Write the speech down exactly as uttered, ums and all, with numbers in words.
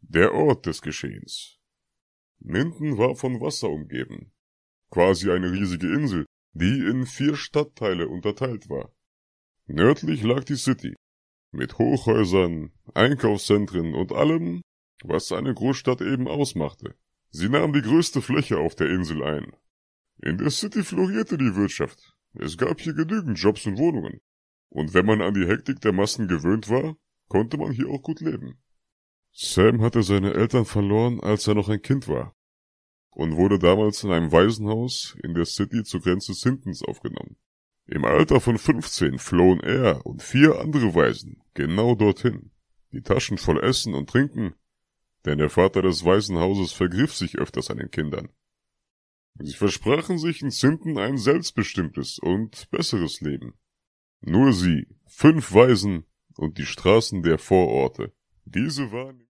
Der Ort des Geschehens. Minden war von Wasser umgeben. Quasi eine riesige Insel, die in vier Stadtteile unterteilt war. Nördlich lag die City, mit Hochhäusern, Einkaufszentren und allem, was eine Großstadt eben ausmachte. Sie nahm die größte Fläche auf der Insel ein. In der City florierte die Wirtschaft. Es gab hier genügend Jobs und Wohnungen. Und wenn man an die Hektik der Massen gewöhnt war, konnte man hier auch gut leben. Sam hatte seine Eltern verloren, als er noch ein Kind war, und wurde damals in einem Waisenhaus in der City zur Grenze Sintons aufgenommen. Im Alter von fünfzehn flohen er und vier andere Waisen genau dorthin, die Taschen voll Essen und Trinken, denn der Vater des Waisenhauses vergriff sich öfters an den Kindern. Sie versprachen sich in Sinton ein selbstbestimmtes und besseres Leben. Nur sie, fünf Waisen und die Straßen der Vororte. Diese waren